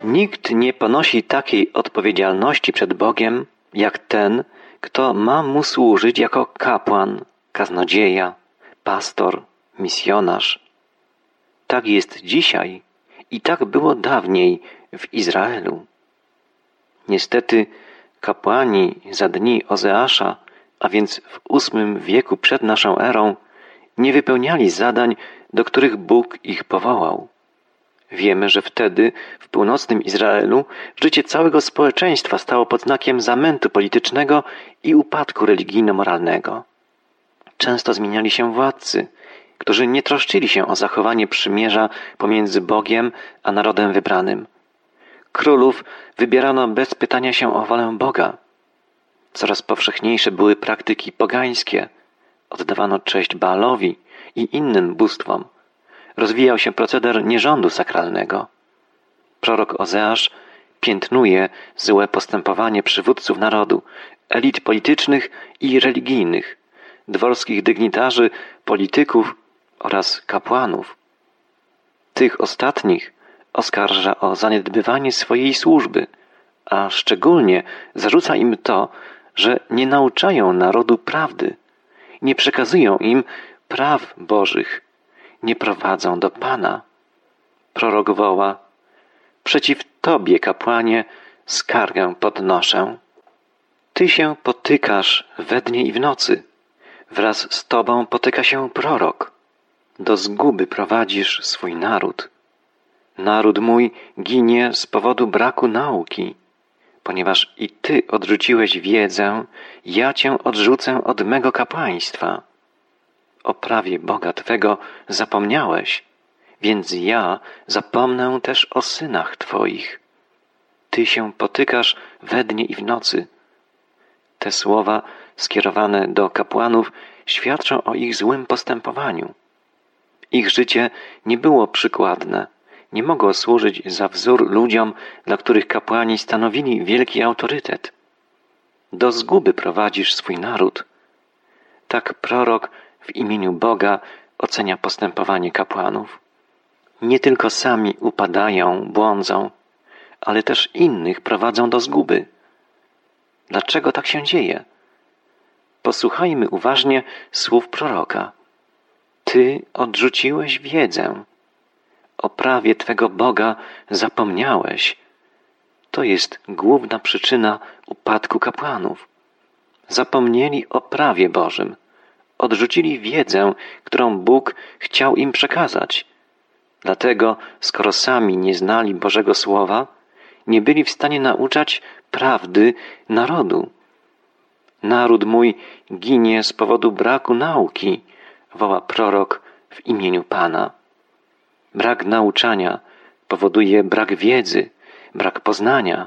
Nikt nie ponosi takiej odpowiedzialności przed Bogiem, jak ten, kto ma Mu służyć jako kapłan, kaznodzieja, pastor, misjonarz. Tak jest dzisiaj i tak było dawniej w Izraelu. Niestety kapłani za dni Ozeasza, a więc w VIII wieku przed naszą erą, nie wypełniali zadań, do których Bóg ich powołał. Wiemy, że wtedy w północnym Izraelu życie całego społeczeństwa stało pod znakiem zamętu politycznego i upadku religijno-moralnego. Często zmieniali się władcy, którzy nie troszczyli się o zachowanie przymierza pomiędzy Bogiem a narodem wybranym. Królów wybierano bez pytania się o wolę Boga. Coraz powszechniejsze były praktyki pogańskie. Oddawano cześć Baalowi i innym bóstwom. Rozwijał się proceder nierządu sakralnego. Prorok Ozeasz piętnuje złe postępowanie przywódców narodu, elit politycznych i religijnych, dworskich dygnitarzy, polityków oraz kapłanów. Tych ostatnich oskarża o zaniedbywanie swojej służby, a szczególnie zarzuca im to, że nie nauczają narodu prawdy, nie przekazują im praw Bożych, nie prowadzą do Pana. Prorok woła: przeciw Tobie, kapłanie, skargę podnoszę. Ty się potykasz we dnie i w nocy. Wraz z Tobą potyka się prorok. Do zguby prowadzisz swój naród. Naród mój ginie z powodu braku nauki. Ponieważ i Ty odrzuciłeś wiedzę, ja Cię odrzucę od mego kapłaństwa. O prawie Boga Twego zapomniałeś, więc ja zapomnę też o synach Twoich. Ty się potykasz we dnie i w nocy. Te słowa skierowane do kapłanów świadczą o ich złym postępowaniu. Ich życie nie było przykładne, nie mogło służyć za wzór ludziom, dla których kapłani stanowili wielki autorytet. Do zguby prowadzisz swój naród. Tak prorok w imieniu Boga ocenia postępowanie kapłanów. Nie tylko sami upadają, błądzą, ale też innych prowadzą do zguby. Dlaczego tak się dzieje? Posłuchajmy uważnie słów proroka. Ty odrzuciłeś wiedzę. O prawie Twego Boga zapomniałeś. To jest główna przyczyna upadku kapłanów. Zapomnieli o prawie Bożym. Odrzucili wiedzę, którą Bóg chciał im przekazać. Dlatego, skoro sami nie znali Bożego Słowa, nie byli w stanie nauczać prawdy narodu. Naród mój ginie z powodu braku nauki, woła prorok w imieniu Pana. Brak nauczania powoduje brak wiedzy, brak poznania.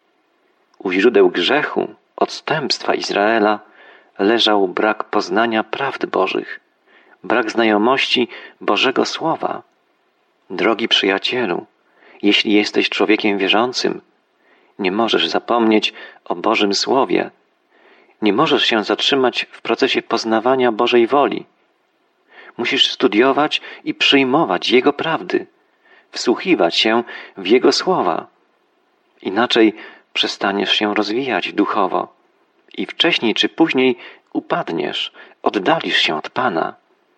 U źródeł grzechu, odstępstwa Izraela leżał brak poznania prawd Bożych, brak znajomości Bożego Słowa. Drogi przyjacielu, jeśli jesteś człowiekiem wierzącym, nie możesz zapomnieć o Bożym Słowie. Nie możesz się zatrzymać w procesie poznawania Bożej woli. Musisz studiować i przyjmować Jego prawdy, wsłuchiwać się w Jego słowa. Inaczej przestaniesz się rozwijać duchowo i wcześniej czy później upadniesz, oddalisz się od Pana.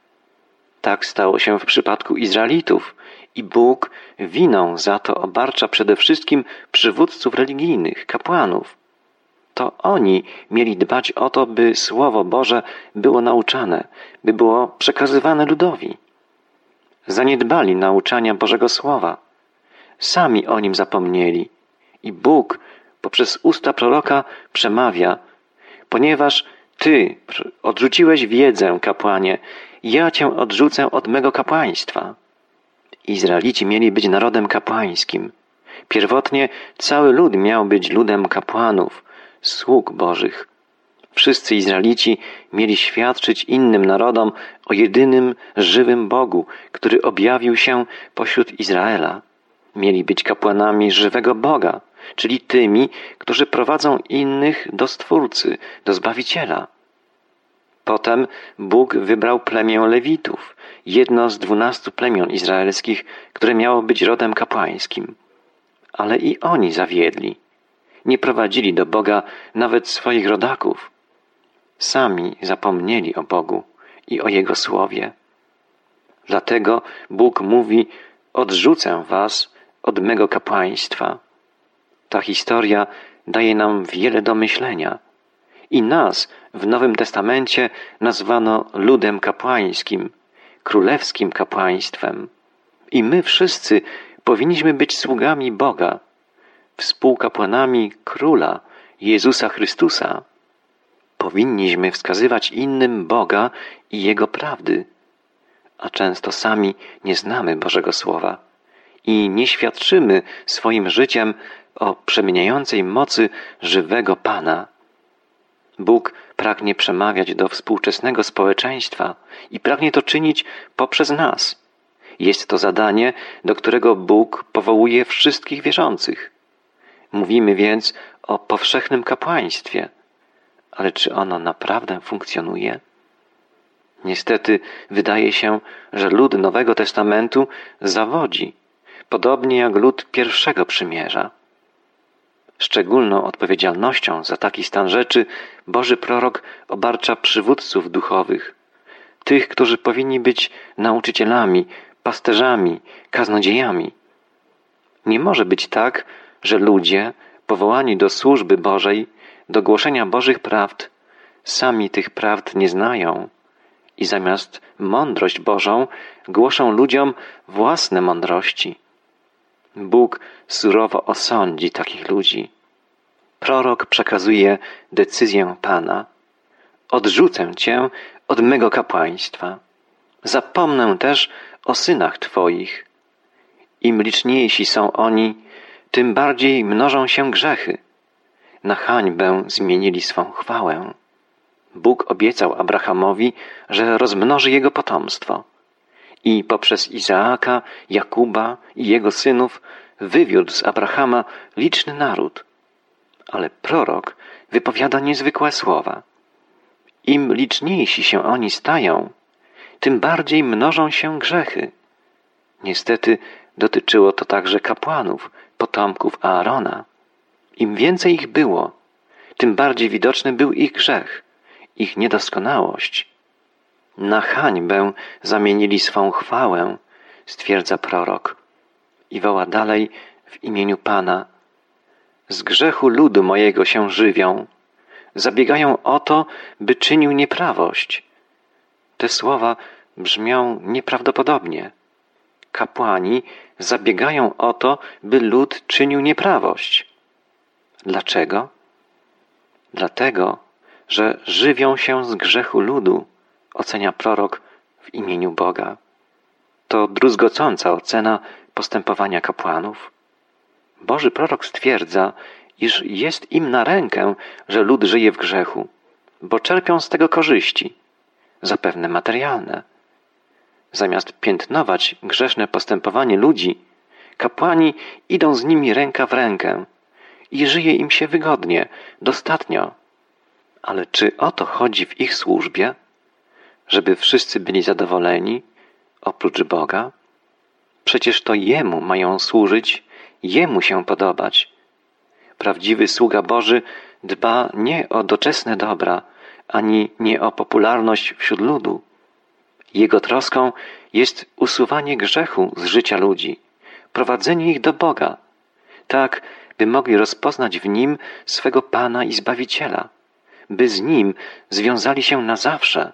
Tak stało się w przypadku Izraelitów i Bóg winą za to obarcza przede wszystkim przywódców religijnych, kapłanów. To oni mieli dbać o to, by Słowo Boże było nauczane, by było przekazywane ludowi. Zaniedbali nauczania Bożego Słowa. Sami o nim zapomnieli. I Bóg poprzez usta proroka przemawia: ponieważ Ty odrzuciłeś wiedzę, kapłanie, ja Cię odrzucę od mego kapłaństwa. Izraelici mieli być narodem kapłańskim. Pierwotnie cały lud miał być ludem kapłanów, sług Bożych. Wszyscy Izraelici mieli świadczyć innym narodom o jedynym żywym Bogu, który objawił się pośród Izraela. Mieli być kapłanami żywego Boga, czyli tymi, którzy prowadzą innych do Stwórcy, do Zbawiciela. Potem Bóg wybrał plemię Lewitów, jedno z 12 plemion izraelskich, które miało być rodem kapłańskim. ale i oni zawiedli. Nie prowadzili do Boga nawet swoich rodaków. Sami zapomnieli o Bogu i o Jego słowie. Dlatego Bóg mówi: odrzucę was od mego kapłaństwa. Ta historia daje nam wiele do myślenia. I nas w Nowym Testamencie nazwano ludem kapłańskim, królewskim kapłaństwem. I my wszyscy powinniśmy być sługami Boga, współkapłanami Króla Jezusa Chrystusa. Powinniśmy wskazywać innym Boga i Jego prawdy, a często sami nie znamy Bożego Słowa i nie świadczymy swoim życiem o przemieniającej mocy żywego Pana. Bóg pragnie przemawiać do współczesnego społeczeństwa i pragnie to czynić poprzez nas. Jest to zadanie, do którego Bóg powołuje wszystkich wierzących. Mówimy więc o powszechnym kapłaństwie, ale czy ono naprawdę funkcjonuje? Niestety wydaje się, że lud Nowego Testamentu zawodzi, podobnie jak lud Pierwszego Przymierza. Szczególną odpowiedzialnością za taki stan rzeczy Boży prorok obarcza przywódców duchowych, tych, którzy powinni być nauczycielami, pasterzami, kaznodziejami. Nie może być tak, że ludzie powołani do służby Bożej, do głoszenia Bożych prawd, sami tych prawd nie znają i zamiast mądrość Bożą głoszą ludziom własne mądrości. Bóg surowo osądzi takich ludzi. Prorok przekazuje decyzję Pana. Odrzucę Cię od mego kapłaństwa. Zapomnę też o synach Twoich. Im liczniejsi są oni, tym bardziej mnożą się grzechy. Na hańbę zmienili swą chwałę. Bóg obiecał Abrahamowi, że rozmnoży jego potomstwo i poprzez Izaaka, Jakuba i jego synów wywiódł z Abrahama liczny naród. Ale prorok wypowiada niezwykłe słowa. Im liczniejsi się oni stają, tym bardziej mnożą się grzechy. Niestety dotyczyło to także kapłanów, potomków Aarona. Im więcej ich było, tym bardziej widoczny był ich grzech, ich niedoskonałość. Na hańbę zamienili swą chwałę, stwierdza prorok i woła dalej w imieniu Pana. Z grzechu ludu mojego się żywią, zabiegają o to, by czynił nieprawość. Te słowa brzmią nieprawdopodobnie. Kapłani zabiegają o to, by lud czynił nieprawość. Dlaczego? Dlatego, że żywią się z grzechu ludu, ocenia prorok w imieniu Boga. To druzgocąca ocena postępowania kapłanów. Boży prorok stwierdza, iż jest im na rękę, że lud żyje w grzechu, bo czerpią z tego korzyści, zapewne materialne. Zamiast piętnować grzeszne postępowanie ludzi, kapłani idą z nimi ręka w rękę i żyje im się wygodnie, dostatnio. Ale czy o to chodzi w ich służbie? Żeby wszyscy byli zadowoleni, oprócz Boga? Przecież to Jemu mają służyć, Jemu się podobać. Prawdziwy sługa Boży dba nie o doczesne dobra, ani nie o popularność wśród ludu. Jego troską jest usuwanie grzechu z życia ludzi, prowadzenie ich do Boga, tak by mogli rozpoznać w Nim swego Pana i Zbawiciela, by z Nim związali się na zawsze.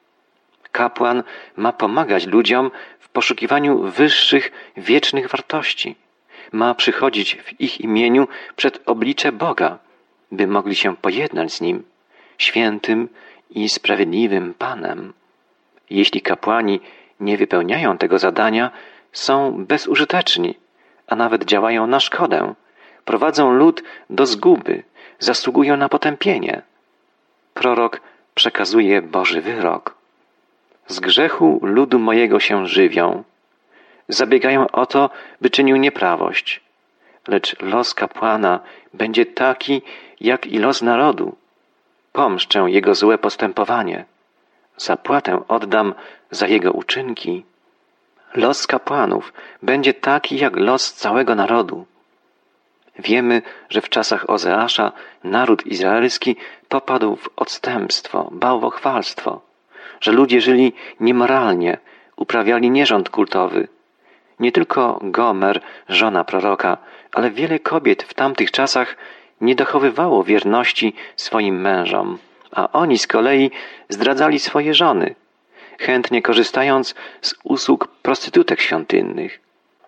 Kapłan ma pomagać ludziom w poszukiwaniu wyższych, wiecznych wartości. Ma przychodzić w ich imieniu przed oblicze Boga, by mogli się pojednać z Nim, świętym i sprawiedliwym Panem. Jeśli kapłani nie wypełniają tego zadania, są bezużyteczni, a nawet działają na szkodę, prowadzą lud do zguby, zasługują na potępienie. Prorok przekazuje Boży wyrok. Z grzechu ludu mojego się żywią. Zabiegają o to, by czynił nieprawość. Lecz los kapłana będzie taki, jak i los narodu. Pomszczę jego złe postępowanie. Zapłatę oddam za jego uczynki. Los kapłanów będzie taki, jak los całego narodu. Wiemy, że w czasach Ozeasza naród izraelski popadł w odstępstwo, bałwochwalstwo, że ludzie żyli niemoralnie, uprawiali nierząd kultowy. Nie tylko Gomer, żona proroka, ale wiele kobiet w tamtych czasach nie dochowywało wierności swoim mężom, a oni z kolei zdradzali swoje żony, chętnie korzystając z usług prostytutek świątynnych.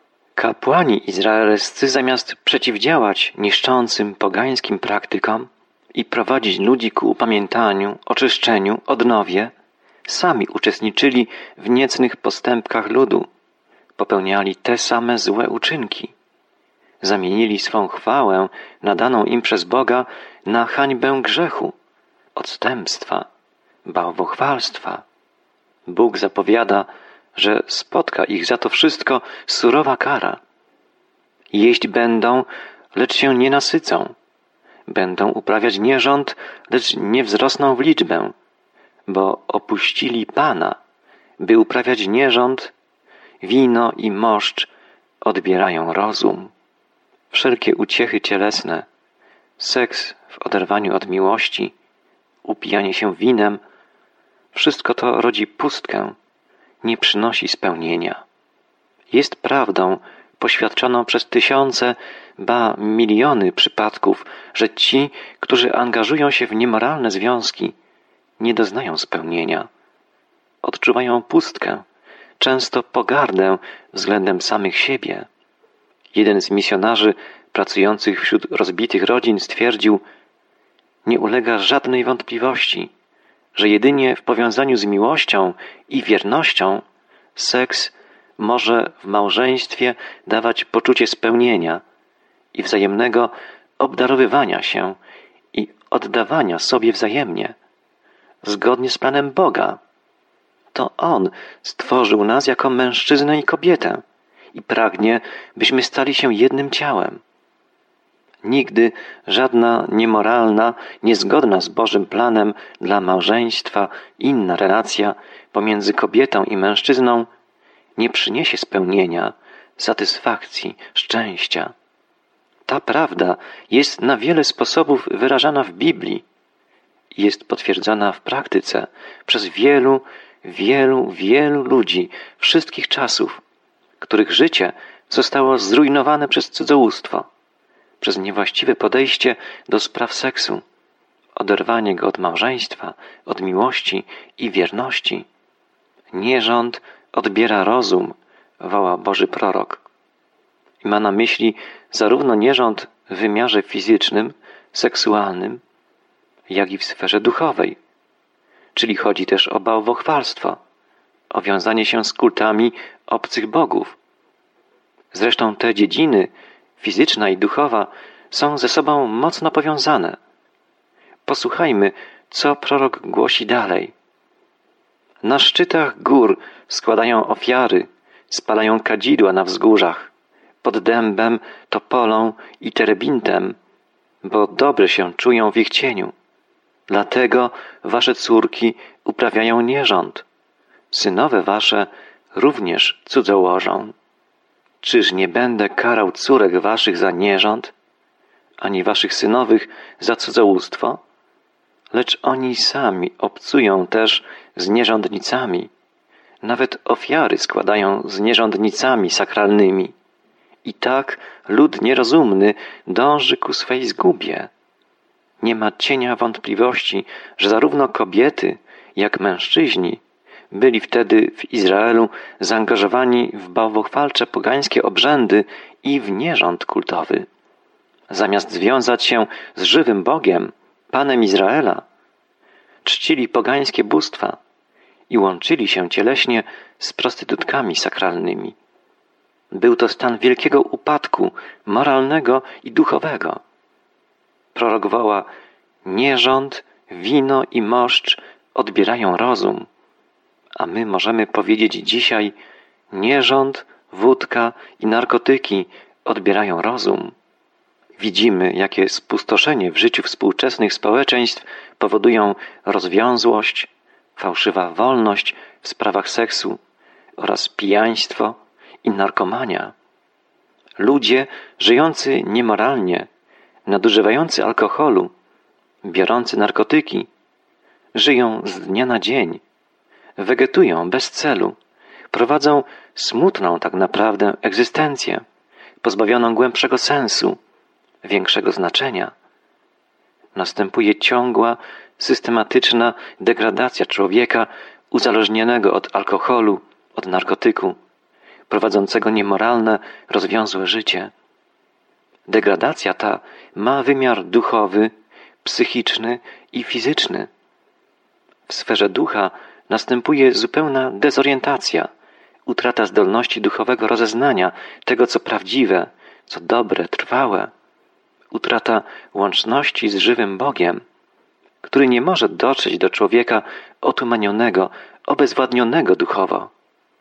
Kapłani izraelscy zamiast przeciwdziałać niszczącym pogańskim praktykom i prowadzić ludzi ku upamiętaniu, oczyszczeniu, odnowie, sami uczestniczyli w niecnych postępkach ludu, popełniali te same złe uczynki. Zamienili swą chwałę nadaną im przez Boga na hańbę grzechu, odstępstwa, bałwochwalstwa. Bóg zapowiada, że spotka ich za to wszystko surowa kara. Jeść będą, lecz się nie nasycą. Będą uprawiać nierząd, lecz nie wzrosną w liczbę, bo opuścili Pana, by uprawiać nierząd. Wino i moszcz odbierają rozum. Wszelkie uciechy cielesne, seks w oderwaniu od miłości, upijanie się winem, wszystko to rodzi pustkę, nie przynosi spełnienia. Jest prawdą poświadczoną przez tysiące, ba miliony przypadków, że ci, którzy angażują się w niemoralne związki, nie doznają spełnienia. Odczuwają pustkę, często pogardę względem samych siebie. Jeden z misjonarzy pracujących wśród rozbitych rodzin stwierdził: nie ulega żadnej wątpliwości, że jedynie w powiązaniu z miłością i wiernością seks może w małżeństwie dawać poczucie spełnienia i wzajemnego obdarowywania się i oddawania sobie wzajemnie, zgodnie z planem Boga. To On stworzył nas jako mężczyznę i kobietę i pragnie, byśmy stali się jednym ciałem. Nigdy żadna niemoralna, niezgodna z Bożym planem dla małżeństwa inna relacja pomiędzy kobietą i mężczyzną nie przyniesie spełnienia, satysfakcji, szczęścia. Ta prawda jest na wiele sposobów wyrażana w Biblii i jest potwierdzana w praktyce przez wielu ludzi wszystkich czasów, których życie zostało zrujnowane przez cudzołóstwo, przez niewłaściwe podejście do spraw seksu, oderwanie go od małżeństwa, od miłości i wierności. Nierząd odbiera rozum, woła Boży prorok. I ma na myśli zarówno nierząd w wymiarze fizycznym, seksualnym, jak i w sferze duchowej. Czyli chodzi też o bałwochwalstwo, o wiązanie się z kultami obcych bogów. Zresztą te dziedziny, fizyczna i duchowa, są ze sobą mocno powiązane. Posłuchajmy, co prorok głosi dalej. Na szczytach gór składają ofiary, spalają kadzidła na wzgórzach, pod dębem, topolą i terebintem, bo dobrze się czują w ich cieniu. Dlatego wasze córki uprawiają nierząd. Synowe wasze również cudzołożą. Czyż nie będę karał córek waszych za nierząd, ani waszych synowych za cudzołóstwo? Lecz oni sami obcują też z nierządnicami. Nawet ofiary składają z nierządnicami sakralnymi. I tak lud nierozumny dąży ku swej zgubie. Nie ma cienia wątpliwości, że zarówno kobiety, jak mężczyźni byli wtedy w Izraelu zaangażowani w bałwochwalcze pogańskie obrzędy i w nierząd kultowy. Zamiast związać się z żywym Bogiem, Panem Izraela, czcili pogańskie bóstwa i łączyli się cieleśnie z prostytutkami sakralnymi. Był to stan wielkiego upadku moralnego i duchowego. Prorok woła: nierząd, wino i moszcz odbierają rozum. A my możemy powiedzieć dzisiaj: nierząd, wódka i narkotyki odbierają rozum. Widzimy, jakie spustoszenie w życiu współczesnych społeczeństw powodują rozwiązłość, fałszywa wolność w sprawach seksu oraz pijaństwo i narkomania. Ludzie żyjący niemoralnie, nadużywający alkoholu, biorący narkotyki, żyją z dnia na dzień, wegetują bez celu, prowadzą smutną tak naprawdę egzystencję, pozbawioną głębszego sensu, większego znaczenia. Następuje ciągła, systematyczna degradacja człowieka uzależnionego od alkoholu, od narkotyku, prowadzącego niemoralne, rozwiązłe życie. Degradacja ta ma wymiar duchowy, psychiczny i fizyczny. W sferze ducha następuje zupełna dezorientacja, utrata zdolności duchowego rozeznania tego, co prawdziwe, co dobre, trwałe, utrata łączności z żywym Bogiem, który nie może dotrzeć do człowieka otumanionego, obezwładnionego duchowo.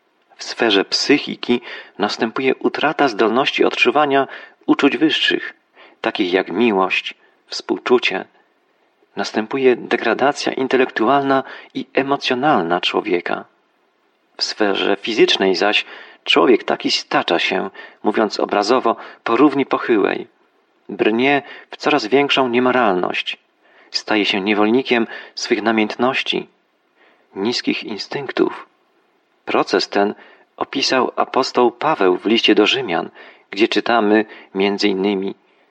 W sferze psychiki następuje utrata zdolności odczuwania uczuć wyższych, takich jak miłość, współczucie. Następuje degradacja intelektualna i emocjonalna człowieka. W sferze fizycznej zaś człowiek taki stacza się, mówiąc obrazowo, po równi pochyłej. Brnie w coraz większą niemoralność. Staje się niewolnikiem swych namiętności, niskich instynktów. Proces ten opisał apostoł Paweł w liście do Rzymian, gdzie czytamy m.in.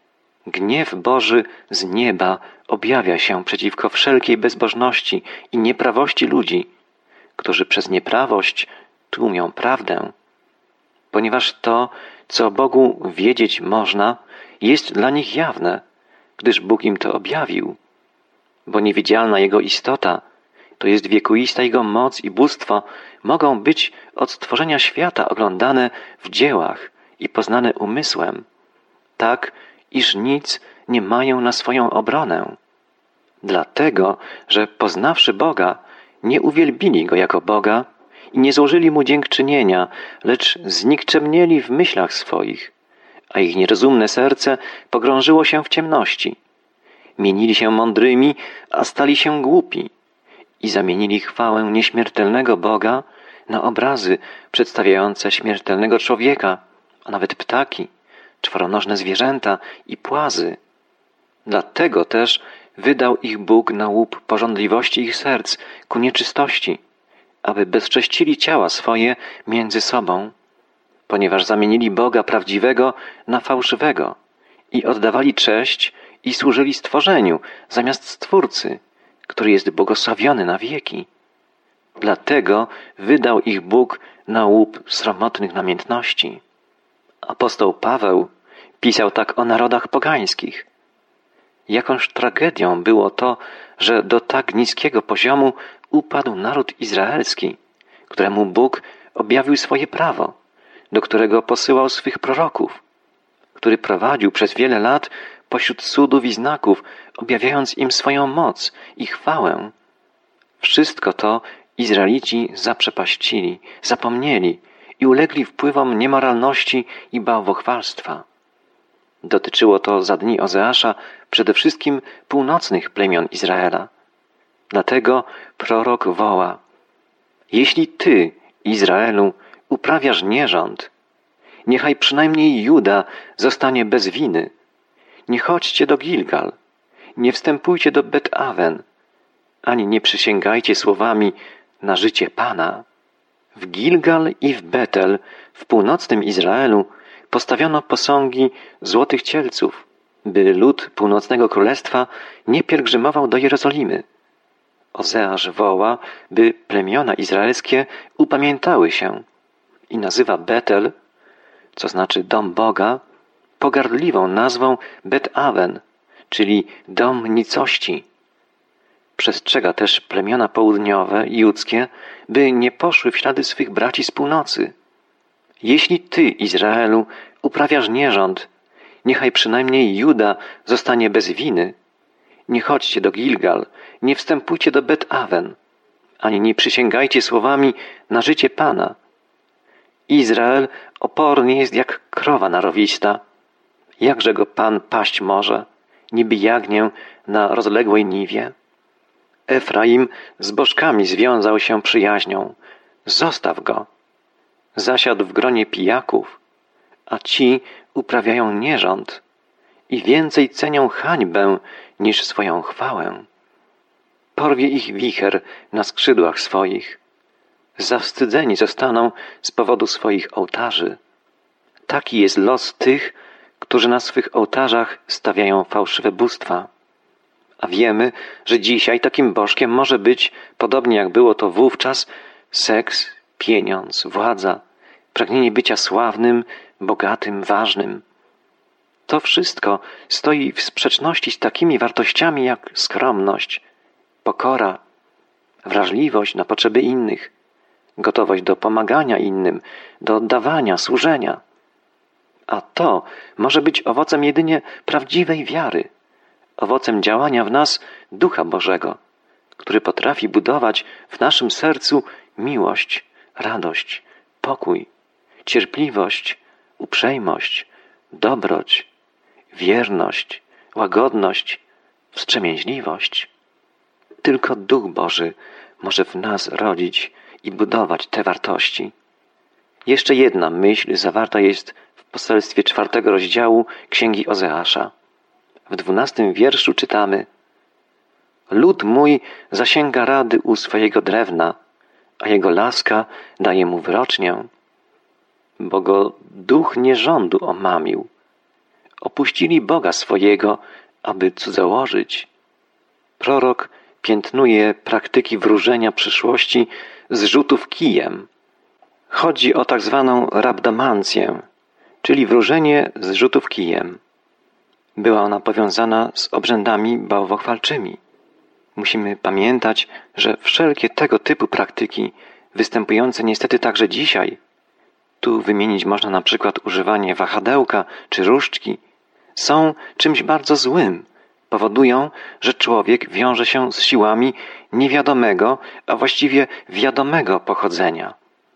Gniew Boży z nieba objawia się przeciwko wszelkiej bezbożności i nieprawości ludzi, którzy przez nieprawość tłumią prawdę. Ponieważ to, co Bogu wiedzieć można, jest dla nich jawne, gdyż Bóg im to objawił. Bo niewidzialna Jego istota, to jest wiekuista Jego moc i bóstwo, mogą być od stworzenia świata oglądane w dziełach i poznane umysłem, tak, iż nic nie mają na swoją obronę. Dlatego, że poznawszy Boga, nie uwielbili Go jako Boga i nie złożyli Mu dziękczynienia, lecz znikczemnieli w myślach swoich, a ich nierozumne serce pogrążyło się w ciemności. Mienili się mądrymi, a stali się głupi i zamienili chwałę nieśmiertelnego Boga na obrazy przedstawiające śmiertelnego człowieka, a nawet ptaki, czworonożne zwierzęta i płazy. Dlatego też wydał ich Bóg na łup pożądliwości ich serc ku nieczystości, aby bezcześcili ciała swoje między sobą, ponieważ zamienili Boga prawdziwego na fałszywego i oddawali cześć i służyli stworzeniu zamiast Stwórcy, który jest błogosławiony na wieki. Dlatego wydał ich Bóg na łup sromotnych namiętności. Apostoł Paweł pisał tak o narodach pogańskich. Jakąż tragedią było to, że do tak niskiego poziomu upadł naród izraelski, któremu Bóg objawił swoje prawo, do którego posyłał swych proroków, który prowadził przez wiele lat pośród cudów i znaków, objawiając im swoją moc i chwałę. Wszystko to Izraelici zaprzepaścili, zapomnieli i ulegli wpływom niemoralności i bałwochwalstwa. Dotyczyło to za dni Ozeasza przede wszystkim północnych plemion Izraela. Dlatego prorok woła: Jeśli ty, Izraelu, uprawiasz nierząd, niechaj przynajmniej Juda zostanie bez winy. Nie chodźcie do Gilgal, nie wstępujcie do Bet-Awen, ani nie przysięgajcie słowami na życie Pana. W Gilgal i w Betel, w północnym Izraelu, postawiono posągi złotych cielców, by lud północnego królestwa nie pielgrzymował do Jerozolimy. Ozeasz woła, by plemiona izraelskie upamiętały się i nazywa Betel, co znaczy dom Boga, pogardliwą nazwą Bet-Awen, czyli dom nicości. Przestrzega też plemiona południowe i judzkie, by nie poszły w ślady swych braci z północy. Jeśli ty, Izraelu, uprawiasz nierząd, niechaj przynajmniej Juda zostanie bez winy. Nie chodźcie do Gilgal, nie wstępujcie do Bet-Awen, ani nie przysięgajcie słowami na życie Pana. Izrael oporny jest jak krowa narowista. Jakże go Pan paść może, niby jagnię na rozległej niwie? Efraim z bożkami związał się przyjaźnią. Zostaw go. Zasiadł w gronie pijaków, a ci uprawiają nierząd i więcej cenią hańbę niż swoją chwałę. Porwie ich wicher na skrzydłach swoich. Zawstydzeni zostaną z powodu swoich ołtarzy. Taki jest los tych, którzy na swych ołtarzach stawiają fałszywe bóstwa. A wiemy, że dzisiaj takim bożkiem może być, podobnie jak było to wówczas, seks, pieniądz, władza, pragnienie bycia sławnym, bogatym, ważnym. To wszystko stoi w sprzeczności z takimi wartościami jak skromność, pokora, wrażliwość na potrzeby innych, gotowość do pomagania innym, do oddawania, służenia. A to może być owocem jedynie prawdziwej wiary, owocem działania w nas Ducha Bożego, który potrafi budować w naszym sercu miłość, radość, pokój, cierpliwość, uprzejmość, dobroć, wierność, łagodność, wstrzemięźliwość. Tylko Duch Boży może w nas rodzić i budować te wartości. Jeszcze jedna myśl zawarta jest w poselstwie 4 rozdziału Księgi Ozeasza. W 12 wierszu czytamy: Lud mój zasięga rady u swojego drewna, a jego laska daje mu wyrocznię, bo go duch nierządu omamił. Opuścili Boga swojego, aby cudzołożyć. Prorok piętnuje praktyki wróżenia przyszłości z rzutów kijem. Chodzi o tak zwaną rabdomancję, czyli wróżenie z rzutów kijem. Była ona powiązana z obrzędami bałwochwalczymi. Musimy pamiętać, że wszelkie tego typu praktyki, występujące niestety także dzisiaj, tu wymienić można na przykład używanie wahadełka czy różdżki, są czymś bardzo złym. Powodują, że człowiek wiąże się z siłami niewiadomego, a właściwie wiadomego pochodzenia.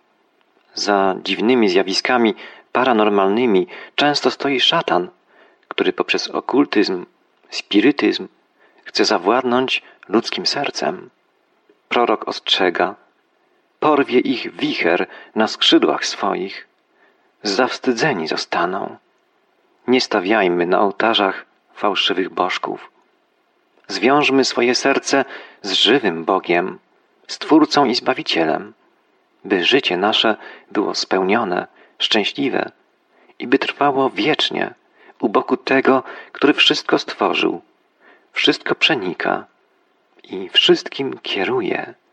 Za dziwnymi zjawiskami paranormalnymi często stoi szatan, który poprzez okultyzm, spirytyzm chce zawładnąć ludzkim sercem. Prorok ostrzega: porwie ich wicher na skrzydłach swoich, zawstydzeni zostaną. Nie stawiajmy na ołtarzach fałszywych bożków. Zwiążmy swoje serce z żywym Bogiem, Stwórcą i Zbawicielem, by życie nasze było spełnione, szczęśliwe i by trwało wiecznie u boku tego, który wszystko stworzył, wszystko przenika i wszystkim kieruje.